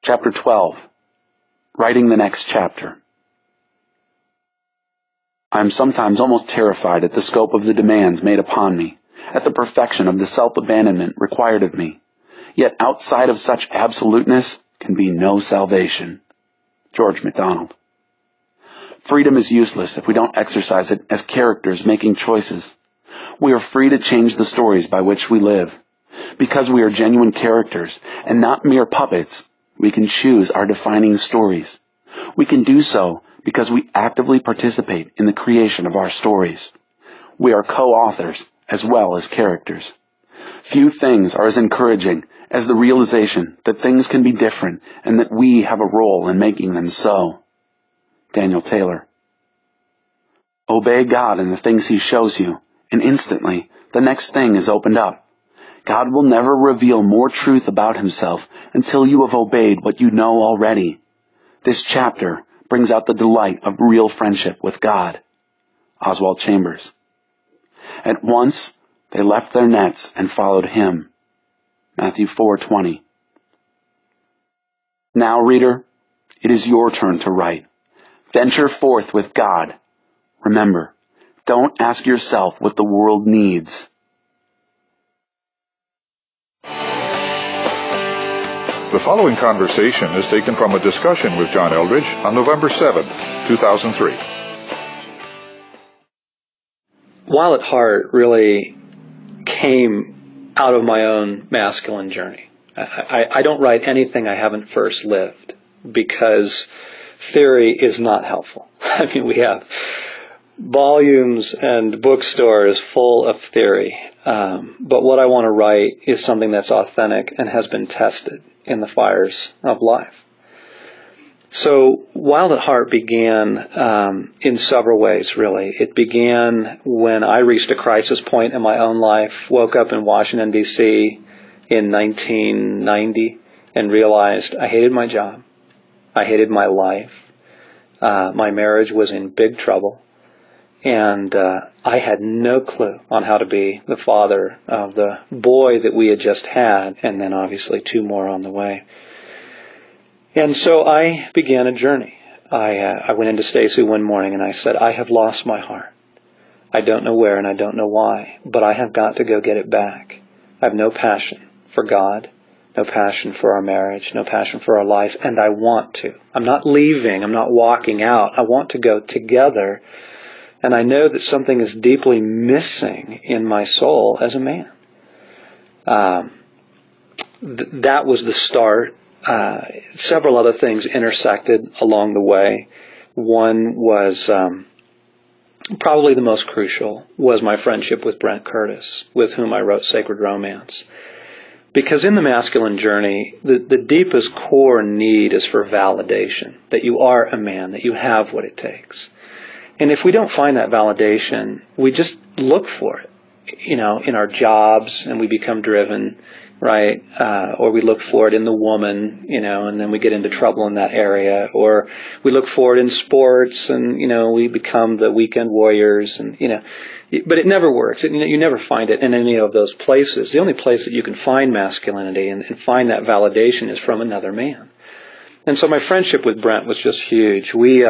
Chapter 12. Writing the next chapter. I am sometimes almost terrified at the scope of the demands made upon me, at the perfection of the self-abandonment required of me. Yet outside of such absoluteness can be no salvation. George MacDonald. Freedom is useless if we don't exercise it as characters making choices. We are free to change the stories by which we live. Because we are genuine characters and not mere puppets, we can choose our defining stories. We can do so because we actively participate in the creation of our stories. We are co-authors as well as characters. Few things are as encouraging as the realization that things can be different and that we have a role in making them so. Daniel Taylor. Obey God in the things He shows you, and instantly the next thing is opened up. God will never reveal more truth about Himself until you have obeyed what you know already. This chapter brings out the delight of real friendship with God. Oswald Chambers. At once they left their nets and followed Him. Matthew 4:20. Now, reader, it is your turn to write. Venture forth with God. Remember, don't ask yourself what the world needs. The following conversation is taken from a discussion with John Eldredge on November 7th, 2003. Wild at Heart really came out of my own masculine journey. I don't write anything I haven't first lived, because theory is not helpful. I mean, we have volumes and bookstores full of theory, but what I want to write is something that's authentic and has been tested in the fires of life. So Wild at Heart began in several ways, really. It began when I reached a crisis point in my own life, woke up in Washington, D.C. in 1990 and realized I hated my job. I hated my life. My marriage was in big trouble. And I had no clue on how to be the father of the boy that we had just had, and then obviously two more on the way. And so I began a journey. I went into Stacy one morning and I said, I have lost my heart. I don't know where and I don't know why, but I have got to go get it back. I have no passion for God, no passion for our marriage, no passion for our life, and I want to. I'm not leaving. I'm not walking out. I want to go together. And I know that something is deeply missing in my soul as a man. That was the start. Several other things intersected along the way. One was, probably the most crucial, was my friendship with Brent Curtis, with whom I wrote Sacred Romance. Because in the masculine journey, the deepest core need is for validation, that you are a man, that you have what it takes. And if we don't find that validation, we just look for it, in our jobs, and we become driven, right? Or we look for it in the woman, and then we get into trouble in that area. Or we look for it in sports, and, we become the weekend warriors, and, but it never works. You never find it in any of those places. The only place that you can find masculinity and find that validation is from another man. And so my friendship with Brent was just huge.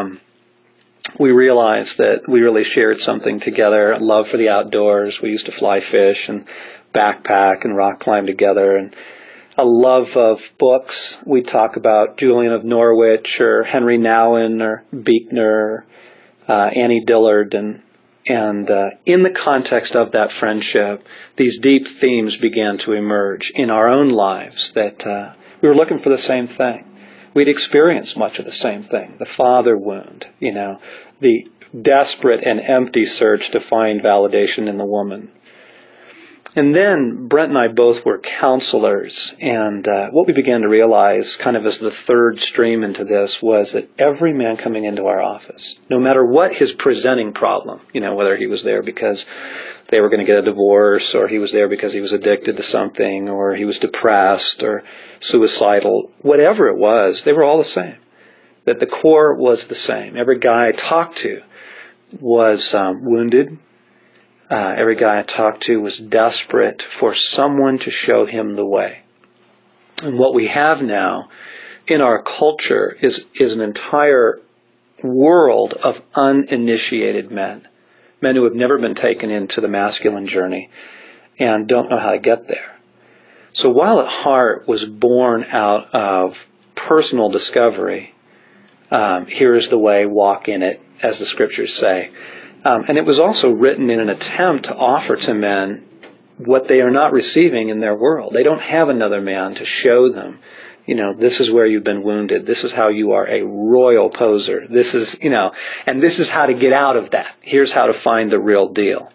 We realized that we really shared something together, a love for the outdoors. We used to fly fish and backpack and rock climb together, and a love of books. We'd talk about Julian of Norwich or Henry Nouwen or Buechner, Annie Dillard, and in the context of that friendship, these deep themes began to emerge in our own lives, that we were looking for the same thing. We'd experienced much of the same thing, the father wound, the desperate and empty search to find validation in the woman. And then Brent and I both were counselors, and what we began to realize, kind of as the third stream into this, was that every man coming into our office, no matter what his presenting problem, whether he was there because they were going to get a divorce, or he was there because he was addicted to something, or he was depressed or suicidal, whatever it was, they were all the same. That the core was the same. Every guy I talked to was wounded. Every guy I talked to was desperate for someone to show him the way. And what we have now in our culture is an entire world of uninitiated men who have never been taken into the masculine journey and don't know how to get there. So Wild at Heart was born out of personal discovery. Here is the way, walk in it, as the scriptures say. And it was also written in an attempt to offer to men what they are not receiving in their world. They don't have another man to show them, this is where you've been wounded. This is how you are a royal poser. This is, and this is how to get out of that. Here's how to find the real deal.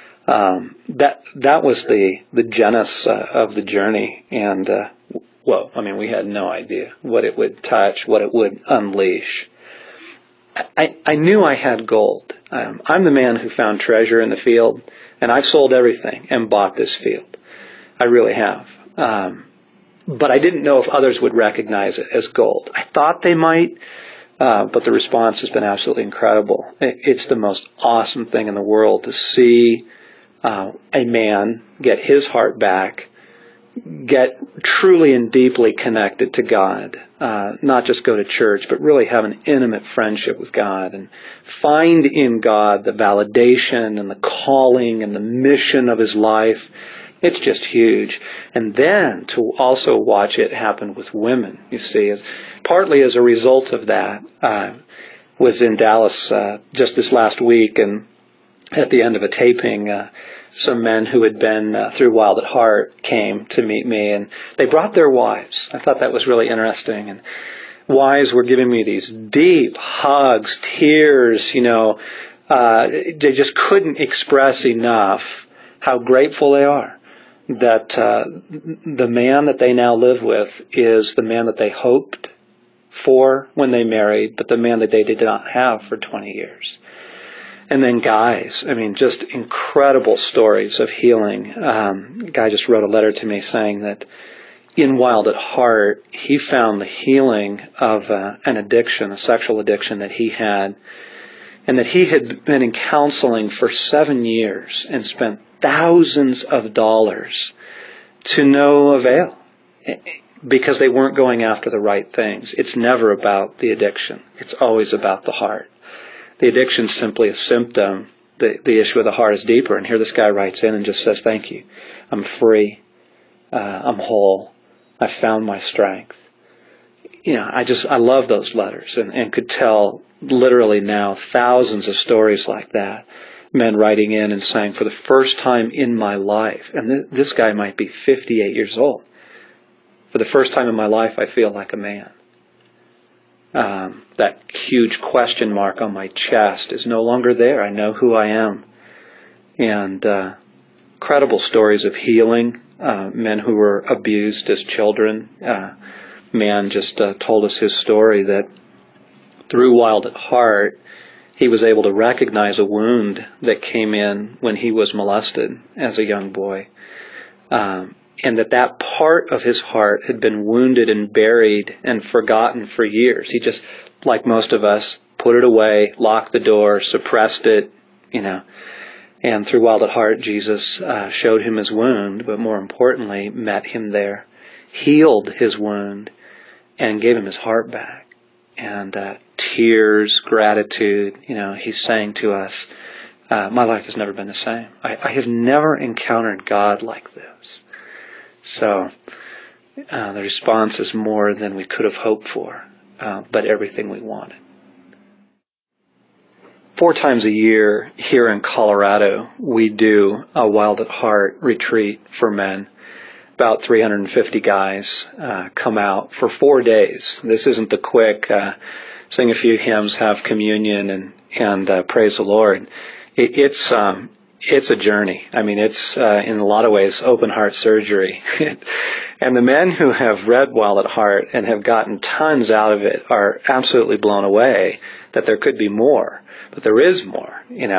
That was the genesis of the journey. And, we had no idea what it would touch, what it would unleash. I knew I had gold. I'm the man who found treasure in the field, and I've sold everything and bought this field. I really have. But I didn't know if others would recognize it as gold. I thought they might, but the response has been absolutely incredible. It's the most awesome thing in the world to see a man get his heart back, get truly and deeply connected to God, not just go to church, but really have an intimate friendship with God and find in God the validation and the calling and the mission of his life. It's just huge. And then to also watch it happen with women, you see, partly as a result of that. Was in Dallas just this last week, and at the end of a taping, some men who had been through Wild at Heart came to meet me, and they brought their wives. I thought that was really interesting. And wives were giving me these deep hugs, tears, they just couldn't express enough how grateful they are that the man that they now live with is the man that they hoped for when they married, but the man that they did not have for 20 years. And then guys, just incredible stories of healing. A guy just wrote a letter to me saying that in Wild at Heart, he found the healing of an addiction, a sexual addiction that he had, and that he had been in counseling for 7 years and spent thousands of dollars to no avail because they weren't going after the right things. It's never about the addiction. It's always about the heart. The addiction is simply a symptom. The issue of the heart is deeper. And here this guy writes in and just says, thank you. I'm free. I'm whole. I found my strength. I love those letters and could tell literally now thousands of stories like that. Men writing in and saying, for the first time in my life, and this guy might be 58 years old, for the first time in my life I feel like a man. That huge question mark on my chest is no longer there. I know who I am. And incredible stories of healing, men who were abused as children. Man just told us his story that through Wild at Heart, he was able to recognize a wound that came in when he was molested as a young boy. And that part of his heart had been wounded and buried and forgotten for years. He just, like most of us, put it away, locked the door, suppressed it, And through Wild at Heart, Jesus showed him his wound, but more importantly, met him there, healed his wound, and gave him his heart back. And tears, gratitude, he's saying to us, my life has never been the same. I have never encountered God like this. So the response is more than we could have hoped for, but everything we wanted. 4 times a year here in Colorado, we do a Wild at Heart retreat for men. About 350 guys come out for 4 days. This isn't the quick sing a few hymns, have communion, and praise the Lord. It's a journey. It's in a lot of ways open heart surgery. And the men who have read Wild at Heart and have gotten tons out of it are absolutely blown away that there could be more. But there is more,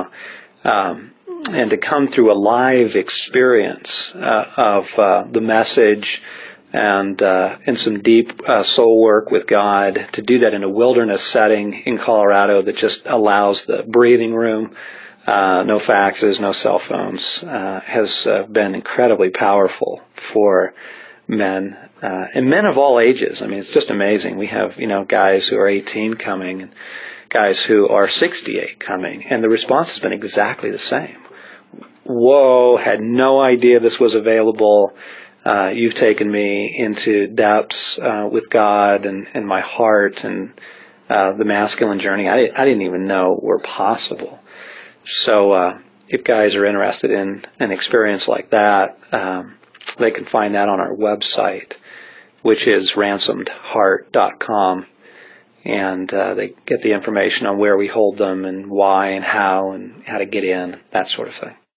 and to come through a live experience of the message and some deep soul work with God, to do that in a wilderness setting in Colorado that just allows the breathing room, no faxes, no cell phones, has been incredibly powerful for men, and men of all ages. I mean, it's just amazing. We have, guys who are 18 coming and guys who are 68 coming, and the response has been exactly the same. Whoa, had no idea this was available. You've taken me into depths with God and my heart and the masculine journey I didn't even know were possible. So if guys are interested in an experience like that, they can find that on our website, which is ransomedheart.com. And they get the information on where we hold them and why and how to get in, that sort of thing.